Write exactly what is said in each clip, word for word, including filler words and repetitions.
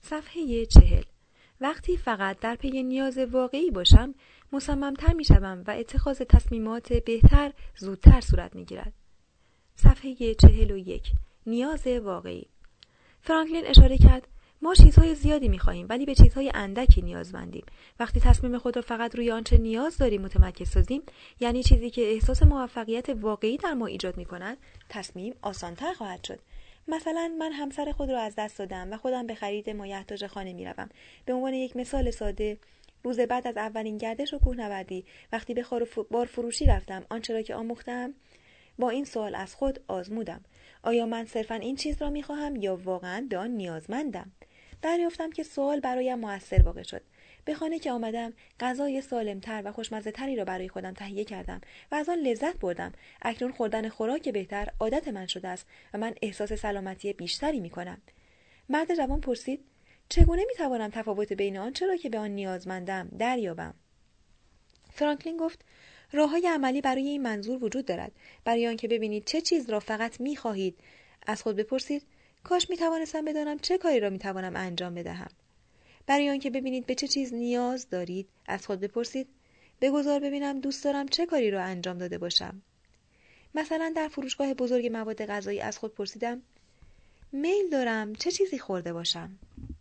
صفحه چهل. وقتی فقط در پی نیاز واقعی باشم، مصمم‌تر می‌شوم و اتخاذ تصمیمات بهتر زودتر صورت می‌گیرد. صفحه چهل و یک. نیاز واقعی. فرانکلین اشاره کرد ما چیزهای زیادی می‌خواهیم ولی به چیزهای اندکی نیازمندیم. وقتی تصمیم خود را فقط روی آنچه نیاز داریم متمرکز سازیم، یعنی چیزی که احساس موفقیت واقعی در ما ایجاد می‌کند، تصمیم آسان‌تر خواهد شد. مثلا من همسر خود را از دست دادم و خودم به خرید مایحتاج خانه می‌روم. به عنوان یک مثال ساده، روز بعد از اولین گردش و کوهنوردی وقتی به بار فروشی رفتم، آنچه را که آموختم با این سوال از خود آزمودم: آیا من صرفاً این چیز را می‌خواهم یا واقعاً به آن نیازمندم؟ دریافتم که سوال برایم مؤثر واقع شد. به خانه که آمدم، غذای سالم‌تر و خوشمزه‌تری را برای خودم تهیه کردم و از آن لذت بردم. اکنون خوردن خوراک بهتر عادت من شده است و من احساس سلامتی بیشتری می‌کنم. مرد جوان پرسید: چگونه می‌توانم تفاوت بین آنچه را که به آن نیازمندم دریابم؟ فرانکلین گفت: راه‌های عملی برای این منظور وجود دارد. برای آنکه ببینید چه چیز را فقط می‌خواهید، از خود بپرسید: کاش می‌توانستم بدانم چه کاری را می‌توانم انجام بدهم. برای آنکه ببینید به چه چیز نیاز دارید، از خود بپرسید: بگذار ببینم دوست دارم چه کاری را انجام داده باشم. مثلا در فروشگاه بزرگ مواد غذایی از خود پرسیدم: میل دارم چه چیزی خورده باشم.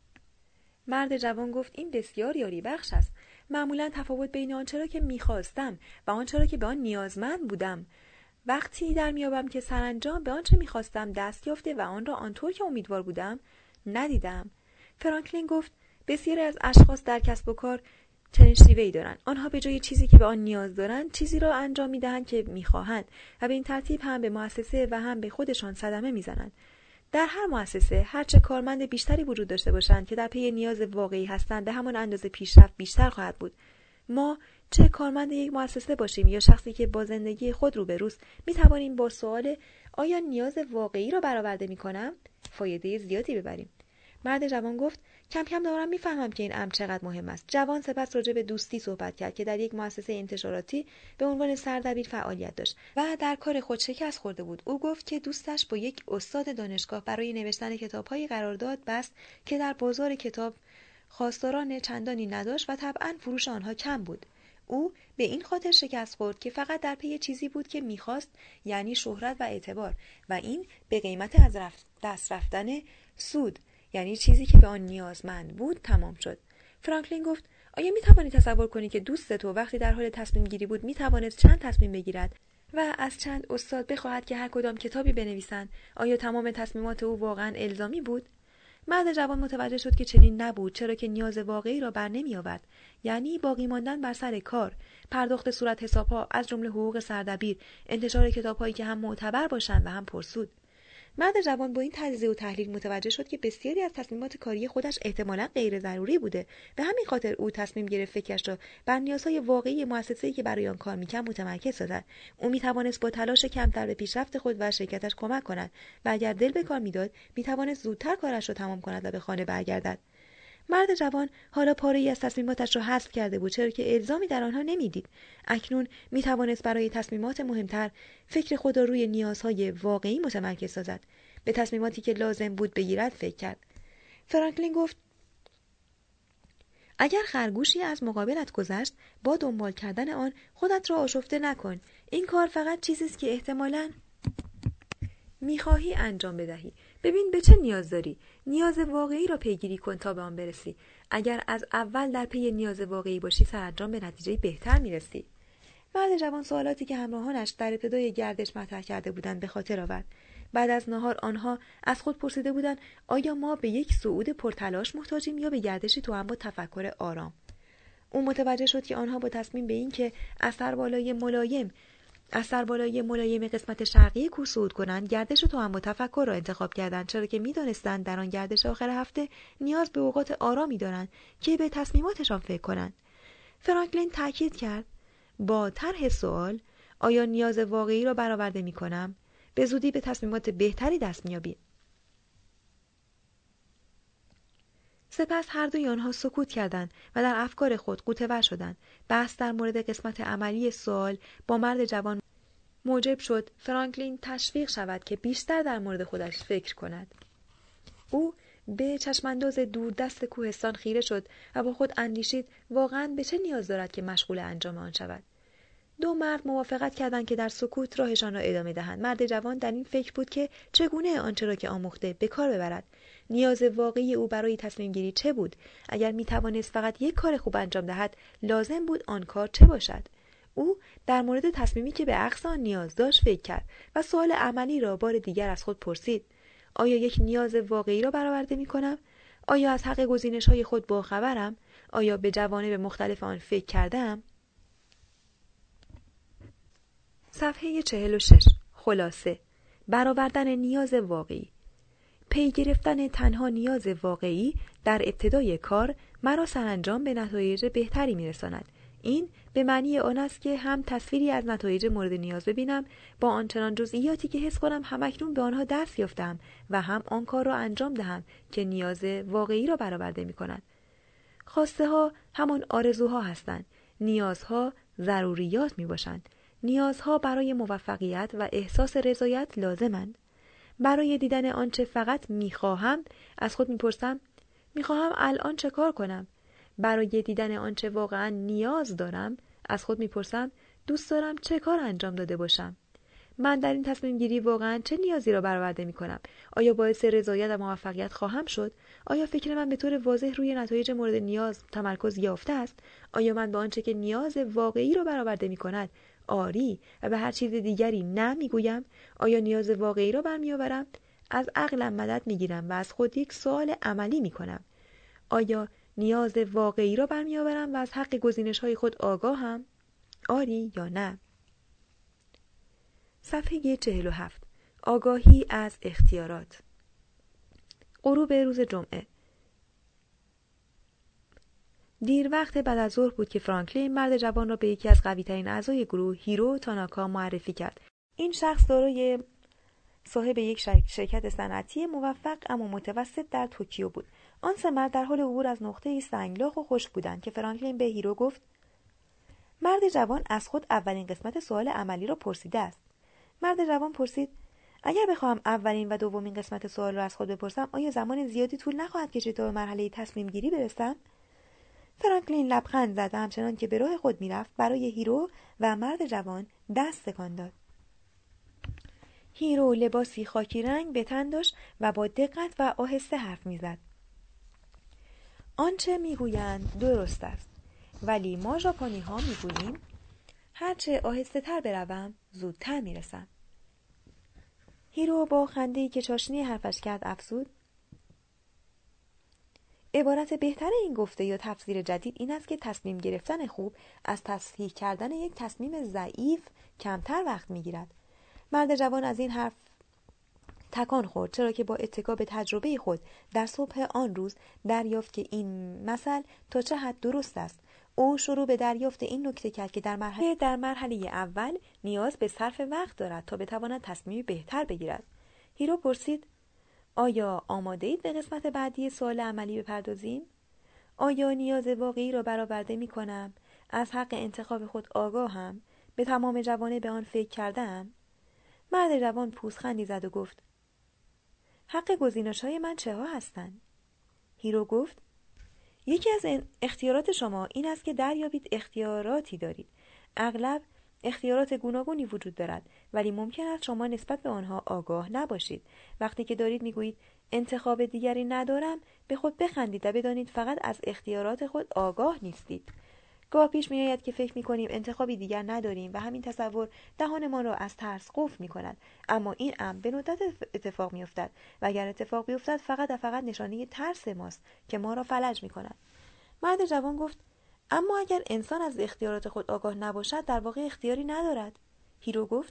مرد جوان گفت: این بسیار یاری بخش است. معمولا تفاوت بین آنچه را که می‌خواستم و آنچه را که به آن نیازمند بودم وقتی در میابم که سرانجام به آنچه می‌خواستم دست یافته و آن را آنطور که امیدوار بودم ندیدم. فرانکلین گفت: بسیاری از اشخاص در کسب و کار چنین شیوه‌ای دارند. آنها به جای چیزی که به آن نیاز دارند، چیزی را انجام می‌دهند که می‌خواهند و به این ترتیب هم به مؤسسه و هم به خودشان صدمه می‌زنند. در هر مؤسسه هرچه کارمند بیشتری وجود داشته باشند که در پی نیاز واقعی هستند، به همان اندازه پیشرفت بیشتر خواهد بود. ما چه کارمند یک مؤسسه باشیم یا شخصی که با زندگی خود روبروست، می‌توانیم با سوال آیا نیاز واقعی را برآورده می‌کنم فایده زیادی ببریم. مرد جوان گفت: کم کم دارم میفهمم که این امر چقدر مهم است. جوان سپس راجع به دوستی صحبت کرد که در یک مؤسسه انتشاراتی به عنوان سردبیر فعالیت داشت و در کار خود شکست خورده بود. او گفت که دوستش با یک استاد دانشگاه برای نوشتن کتاب‌های قرارداد بست که در بازار کتاب خواستاران چندانی نداشت و طبعاً فروش آنها کم بود. او به این خاطر شکست خورد که فقط در پی چیزی بود که می‌خواست، یعنی شهرت و اعتبار، و این به قیمت از رفت دست رفتن سود، یعنی چیزی که به آن نیازمند بود، تمام شد. فرانکلین گفت: آیا می‌توانی تصور کنی که دوست تو وقتی در حال تصمیم گیری بود می‌توانست چند تصمیم بگیرد و از چند استاد بخواهد که هر کدام کتابی بنویسند؟ آیا تمام تصمیمات او واقعاً الزامی بود؟ مرد جوان متوجه شد که چنین نبود، چرا که نیاز واقعی را بر نمی آورد، یعنی باقی ماندن بر سر کار، پرداخت صورت حساب‌ها از جمله حقوق سردبیر، انتشار کتاب‌هایی که هم معتبر باشند و هم پرسود. مرد جوان با این تجزیه و تحلیل متوجه شد که بسیاری از تصمیمات کاری خودش احتمالاً غیر ضروری بوده. به همین خاطر او تصمیم گرفت فکرش را بر نیازهای واقعی مؤسسه‌ای که برای آن کار می‌کرد متمرکز سازد. او می‌توانست با تلاش کمتر به پیشرفت خود و شرکتش کمک کند و اگر دل به کار می‌داد، می‌توانست زودتر کارش را تمام کند و به خانه برگردد. مرد جوان حالا پاره‌ای از تصمیماتش را حذف کرده بود، چرا که الزامی در آنها نمی‌دید. اکنون می‌توانست برای تصمیمات مهمتر فکر خود را روی نیازهای واقعی متمرکز سازد. به تصمیماتی که لازم بود بگیرد فکر کرد. فرانکلین گفت: اگر خرگوشی از مقابلت گذشت، با دنبال کردن آن خودت را آشفته نکن. این کار فقط چیزی است که احتمالاً می‌خواهی انجام بدهی. ببین به چه نیاز داری. نیاز واقعی را پیگیری کن تا به آن برسی. اگر از اول در پی نیاز واقعی باشی، سرانجام به نتیجه بهتر می‌رسی. مرد جوان سوالاتی که همراهانش در ابتدای گردش مطرح کرده بودند به خاطر آورد. بعد از نهار آنها از خود پرسیده بودند: آیا ما به یک صعود پرتلاش محتاجیم یا به گردشی توأم با تفکر آرام؟ او متوجه شد که آنها با تصمیم به این که از سربالای ملایم از سربالای ملایم قسمت شرقی کوه صعود کنند، گردش توأم با تفکر را انتخاب کردند، چرا که می‌دانستند در آن گردش آخر هفته نیاز به اوقات آرامی دارند که به تصمیماتشان فکر کنند. فرانکلین تاکید کرد: با طرح سوال آیا نیاز واقعی را برآورده می‌کنم، به زودی به تصمیمات بهتری دست می‌یابی. سپس هر دوی آنها سکوت کردند و در افکار خود غوطه‌ور شدند. بحث در مورد قسمت عملی سوال با مرد جوان موجب شد فرانکلین تشویق شود که بیشتر در مورد خودش فکر کند. او به چشمانداز دور دست کوهستان خیره شد و با خود اندیشید واقعاً به چه نیاز دارد که مشغول انجام آن شود. دو مرد موافقت کردند که در سکوت راهشان را ادامه دهند. مرد جوان در این فکر بود که چگونه آنچه را که آموخته به کار ببرد. نیاز واقعی او برای تصمیم گیری چه بود؟ اگر می توانست فقط یک کار خوب انجام دهد، لازم بود آن کار چه باشد؟ او در مورد تصمیمی که به عکس آن نیاز داشت فکر کرد و سوال عملی را بار دیگر از خود پرسید: آیا یک نیاز واقعی را برآورده می کنم؟ آیا از حق گزینش‌های خود باخبرم؟ آیا به جوانب مختلف آن فکر کردم؟ صفحه چهل و شش. خلاصه: برآوردن نیاز واقعی. پی گرفتن تنها نیاز واقعی در ابتدای کار مرا سرانجام به نتایج بهتری می‌رساند. این به معنی آن است که هم تصویری از نتایج مورد نیاز ببینم با آنچنان جزئیاتی که حس کنم همکنون به آنها دست یافتم و هم آن کار را انجام دهم که نیاز واقعی را برآورده می‌کند. خواسته ها همان آرزوها هستند. نیازها ضروریات میباشند. نیازها برای موفقیت و احساس رضایت لازمند. برای دیدن آنچه فقط میخواهم از خود میپرسم: میخواهم الان چه کار کنم؟ برای دیدن آنچه واقعا نیاز دارم از خود میپرسم: دوست دارم چه کار انجام داده باشم؟ من در این تصمیم گیری واقعا چه نیازی را برآورده می کنم؟ آیا باعث رضایت و موفقیت خواهم شد؟ آیا فکر من به طور واضح روی نتایج مورد نیاز تمرکز یافته است؟ آیا من به آنچه که نیاز واقعی را برآورده می کند آری و به هر چیز دیگری نه می گویم؟ آیا نیاز واقعی را برمیآورم؟ از عقلم مدد می گیرم و از خود یک سوال عملی می کنم: آیا نیاز واقعی را برمیآورم و از حق گزینش های خود آگاهم؟ آری یا نه؟ صفحه چهل و هفت. آگاهی از اختیارات. غروب روز جمعه. دیر وقت بعد از ظهر بود که فرانکلین مرد جوان را به یکی از قوی‌ترین اعضای گروه، هیرو تاناکا، معرفی کرد. این شخص دارای صاحب یک شرکت صنعتی موفق اما متوسط در توکیو بود. آن سه مرد در حال عبور از نقطه‌ای سنگلاخ و خشک بودند که فرانکلین به هیرو گفت: مرد جوان از خود اولین قسمت سوال عملی را پرسیده است. مرد جوان پرسید: اگر بخواهم اولین و دومین قسمت سوال را از خود بپرسم، آیا زمان زیادی طول نخواهد کشید تا به مرحله تصمیم گیری برسم؟ فرانکلین لبخند زد و همچنان که به راه خود میرفت برای هیرو و مرد جوان دست تکان داد. هیرو لباسی خاکی رنگ به تن داشت و با دقت و آهسته حرف میزد. آنچه میگویند درست است، ولی ما ژاپنی ها میگوییم هرچه آهسته تر بروم زودتر میرسم. هیرو با خنده‌ای که چاشنی حرفش کرد افزود: عبارت بهتر این گفته یا تفسیر جدید این است که تصمیم گرفتن خوب از تصحیح کردن یک تصمیم ضعیف کمتر وقت میگیرد. مرد جوان از این حرف تکان خورد، چرا که با اتکا به تجربه خود در صبح آن روز دریافت که این مثل تا چه حد درست است. او شروع به دریافت این نکته کرد که در مرحله در مرحله اول نیاز به صرف وقت دارد تا بتواند تصمیمی بهتر بگیرد. هیرو پرسید: آیا آماده اید به قسمت بعدی سوال عملی بپردازیم؟ آیا نیاز واقعی را برآورده می کنم؟ از حق انتخاب خود آگاهم؟ به تمام جوانب به آن فکر کردم؟ مرد جوان پوزخندی زد و گفت: حق گزینش‌های من چه ها هستند؟ هیرو گفت: یکی از اختیارات شما این است که دریابید اختیاراتی دارید. اغلب اختیارات گوناگونی وجود دارد، ولی ممکن است شما نسبت به آنها آگاه نباشید. وقتی که دارید میگویید انتخاب دیگری ندارم، به خود بخندید و بدانید فقط از اختیارات خود آگاه نیستید. گاه پیش می آید که فکر می کنیم انتخابی دیگر نداریم و همین تصور دهانمان را از ترس قفل می کند، اما این امر به ندرت اتفاق می افتد و اگر اتفاق بیفتد فقط و فقط نشانه ترس ماست که ما را فلج می کند. مرد جوان گفت: اما اگر انسان از اختیارات خود آگاه نباشد در واقع اختیاری ندارد. هیرو گفت: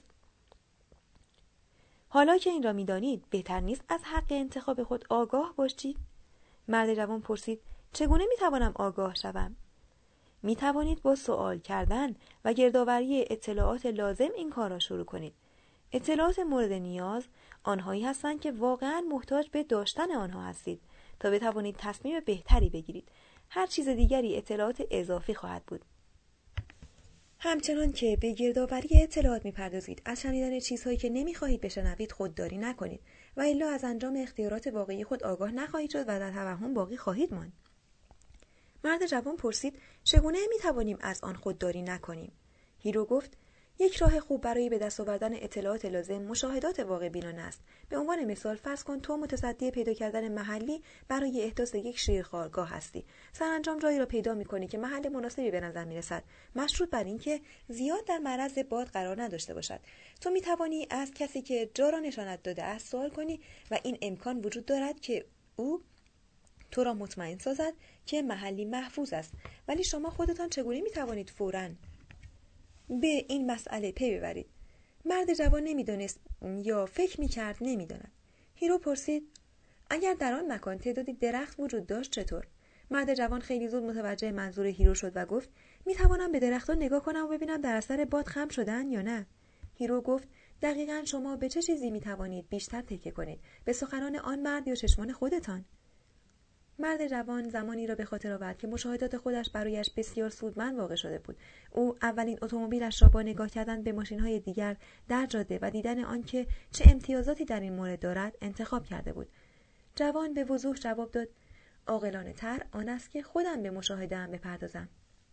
حالا که این را می دانید بهتر نیست از حق انتخاب خود آگاه باشید؟ مرد جوان پرسید: چگونه می توانم آگاه شوم؟ می توانید با سوال کردن و گردآوری اطلاعات لازم این کار را شروع کنید. اطلاعات مورد نیاز آنهایی هستند که واقعاً محتاج به داشتن آنها هستید تا بتوانید تصمیم بهتری بگیرید. هر چیز دیگری اطلاعات اضافی خواهد بود. همچنان که به گردآوری اطلاعات می‌پردازید، از شنیدن چیزهایی که نمی‌خواهید بشنوید خودداری نکنید. و الا از انجام اختیارات واقعی خود آگاه نخواهید شد و در توهم باقی خواهید ماند. مرد جوان پرسید چگونه میتوانیم از آن خودداری نکنیم؟ هیرو گفت یک راه خوب برای به دست آوردن اطلاعات لازم مشاهدات واقع بینانه است. به عنوان مثال فرض کن تو متصدی پیدا کردن محلی برای احداث یک شیرخوارگاه هستی. سرانجام جایی را پیدا می‌کنی که محل مناسبی به نظر می‌رسد، مشروط بر اینکه زیاد در معرض باد قرار نداشته باشد. تو می‌توانی از کسی که جا را نشانت داده است سوال کنی و این امکان وجود دارد که او تو را مطمئن سازد که محلی محفوظ است. ولی شما خودتان چگونه می‌توانید فوراً به این مسئله پی ببرید؟ مرد جوان نمیدانست یا فکر میکرد نمیداند. هیرو پرسید اگر در آن مکان تعدادی درخت وجود داشت چطور؟ مرد جوان خیلی زود متوجه منظور هیرو شد و گفت میتوانم به درختان نگاه کنم و ببینم در اثر باد خم شدن یا نه؟ هیرو گفت دقیقاً شما به چه چیزی میتوانید بیشتر تکیه کنید؟ به سخنان آن مرد یا چشمان خودتان؟ مرد جوان زمانی را به خاطر آورد که مشاهدات خودش برایش بسیار سودمند واقع شده بود. او اولین اتومبیلش را با نگاه کردن به ماشین‌های دیگر در جاده و دیدن آنکه چه امتیازاتی در این مورد دارد انتخاب کرده بود. جوان به وضوح جواب داد عاقلانه‌تر آن است که خودم به مشاهده‌ام بپردازم.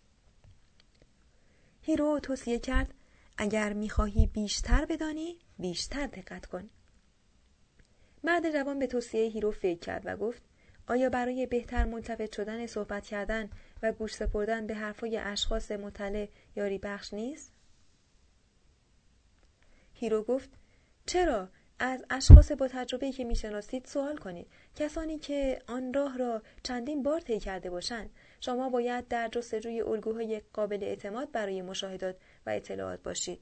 هیرو توصیه کرد اگر می‌خواهی بیشتر بدانی بیشتر دقت کن. مرد جوان به توصیه هیرو فکر کرد و گفت آیا برای بهتر ملتفت شدن صحبت کردن و گوش سپردن به حرفای اشخاص مطلع یاری بخش نیست؟ هیرو گفت چرا؟ از اشخاص با تجربه‌ای که میشناسید سوال کنید، کسانی که آن راه را چندین بار طی کرده باشند. شما باید در جستجوی الگوهای قابل اعتماد برای مشاهدات و اطلاعات باشید.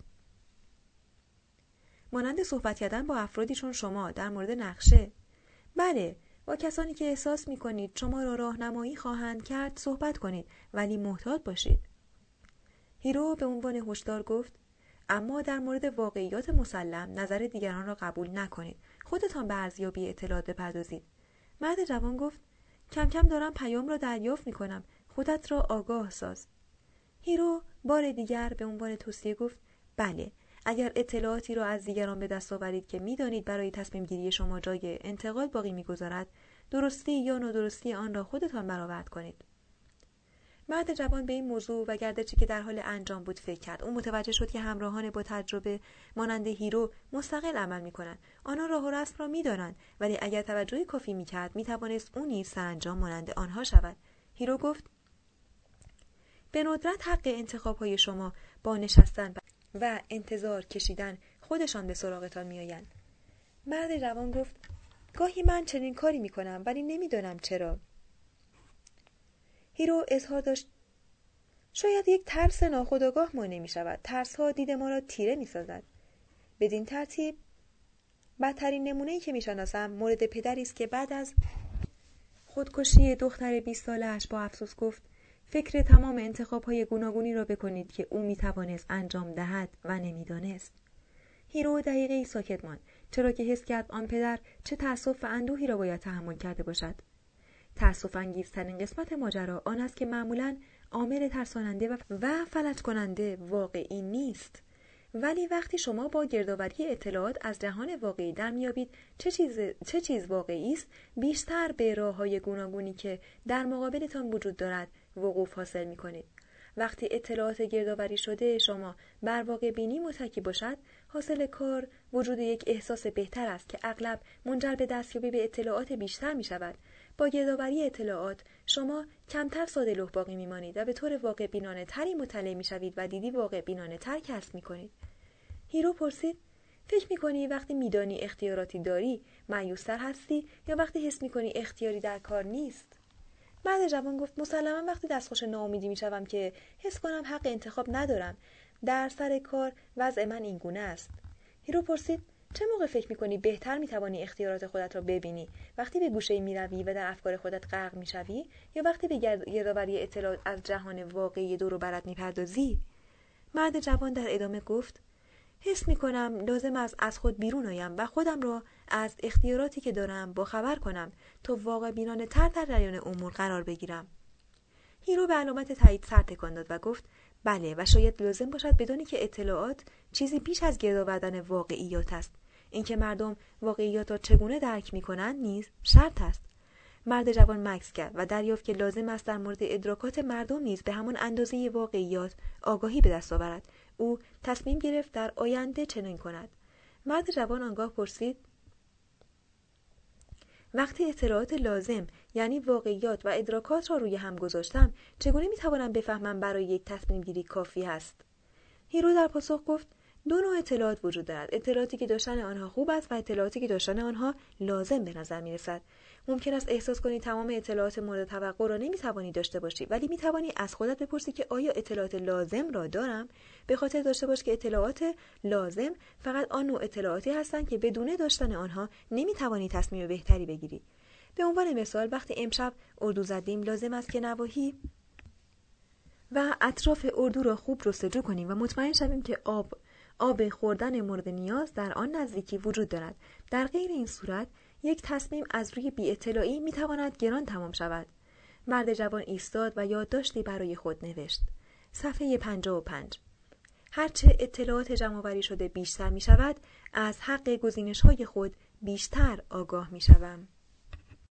مانند صحبت کردن با افرادی چون شما در مورد نقشه. بله، با کسانی که احساس می‌کنید شما را راهنمایی خواهند کرد صحبت کنید، ولی محتاط باشید. هیرو به عنوان هشدار گفت اما در مورد واقعیات مسلم نظر دیگران را قبول نکنید. خودتان به ارزیابی اطلاعات بپردازید. مرد جوان گفت کم کم دارم پیام را دریافت می‌کنم. خودت را آگاه ساز. هیرو بار دیگر به عنوان توصیه گفت بله، اگر اطلاعاتی را از دیگران به دست آورید که می‌دانید برای تصمیم گیری شما جای انتقاد باقی می‌گذارد، درستی یا نادرستی آن را خودتان برآورد کنید. مرد جوان به این موضوع و گردشی که در حال انجام بود فکر کرد. او متوجه شد که همراهان با تجربه مانند هیرو مستقل عمل می‌کنند. آنها راه و رسم را می‌دانند، ولی اگر توجه کافی می‌کرد می‌توانست او نیز سرانجام مانند آنها شود. هیرو گفت به ندرت حق انتخاب‌های شما با نشستن و انتظار کشیدن خودشان به سراغتان میآیند. مرد جوان گفت گاهی من چنین کاری میکنم ولی نمیدانم چرا. هیرو اظهار داشت شاید یک ترس ناخودآگاه مانع می شود. ترس ها دید ما را تیره می سازد. بدین ترتیب بدترین نمونه‌ای که میشناسم مورد پدری است که بعد از خودکشی دختر بیست ساله‌اش با افسوس گفت فکر تمام انتخاب‌های گوناگونی را بکنید که او می‌توانست انجام دهد و نمی‌دانست. هیرو دقیقه‌ای ساکت ماند، چرا که حس کرد آن پدر چه تأسف و اندوهی را باید تحمل کرده باشد. تأسف انگیزترین قسمت ماجرا آن است که معمولاً عامل ترساننده و فلج کننده واقعی نیست. ولی وقتی شما با گردآوری اطلاعات از جهان واقعی در میابید چه چیز چه چیز واقعی است، بیشتر به راه‌های گوناگونی که در مقابلتان وجود دارد وقوف حاصل می‌کنید. وقتی اطلاعات گردآوری شده شما بر واقع بینی متکی باشد، حاصل کار وجود یک احساس بهتر است که اغلب منجر به دستیابی به اطلاعات بیشتر می‌شود. با گردآوری اطلاعات شما کمتر ساده لوح باقی میمانید و به طور واقع بینانه تری مطلع میشوید و دیدی واقع بینانه تر کسب میکنید. هیرو پرسید فکر میکنی وقتی میدانی اختیاراتی داری مایوس‌تر هستی یا وقتی حس میکنی اختیاری در کار نیست؟ مرد جوان گفت مسلما وقتی دستخوش ناامیدی میشوم که حس کنم حق انتخاب ندارم. در سر کار وضع من این گونه است. هیرو پرسید چه موقع فکر میکنی بهتر میتوانی اختیارات خودت را ببینی؟ وقتی به گوشه‌ای میروی و در افکار خودت غرق میشوی یا وقتی به گردآوری اطلاعات از جهان واقعی دور و برت میپردازی؟ مرد جوان در ادامه گفت حس میکنم لازم است از خود بیرون آیم و خودم را از اختیاراتی که دارم با خبر کنم تا واقع بینانه تر در جریان امور قرار بگیرم. هیرو به علامت تایید سر تکان داد و گفت بله و شاید لازم باشد بدونی که اطلاعات چیزی بیش از گردآوردن واقعیات است. اینکه مردم واقعیات را چگونه درک می‌کنند نیز شرط است. مرد جوان مکث کرد و دریافت که لازم است در مورد ادراکات مردم نیز به همان اندازه واقعیات آگاهی به دست آورد. او تصمیم گرفت در آینده چنین کند. مرد جوان آنگاه پرسید: وقتی اطلاعات لازم یعنی واقعیات و ادراکات را روی هم گذاشتم، چگونه میتوانم بفهمم برای یک تصمیم گیری کافی است؟ هیرو در پاسخ گفت: دو نوع اطلاعات وجود دارد، اطلاعاتی که داشتن آنها خوب است و اطلاعاتی که داشتن آنها لازم به نظر میرسد. ممکن است احساس کنی تمام اطلاعات مورد توقع را نمیتوانی داشته باشی، ولی میتوانی از خودت بپرسی که آیا اطلاعات لازم را دارم؟ به خاطر داشته باش که اطلاعات لازم فقط آن نوع اطلاعاتی هستند که بدون داشتن آنها نمیتوانی تصمیم بهتری بگیری. به عنوان مثال وقتی امشب اردو زدیم، لازم است که نواحی و اطراف اردو را خوب جستجو کنیم و مطمئن شویم که آب آب خوردن مورد نیاز در آن نزدیکی وجود دارد. در غیر این صورت یک تصمیم از روی بی اطلاعی می تواند گران تمام شود. مرد جوان ایستاد و یادداشتی برای خود نوشت. صفحه پنجاه و پنج. هرچه اطلاعات جمع‌آوری شده بیشتر می شود، از حق گزینش‌های خود بیشتر آگاه می شوم.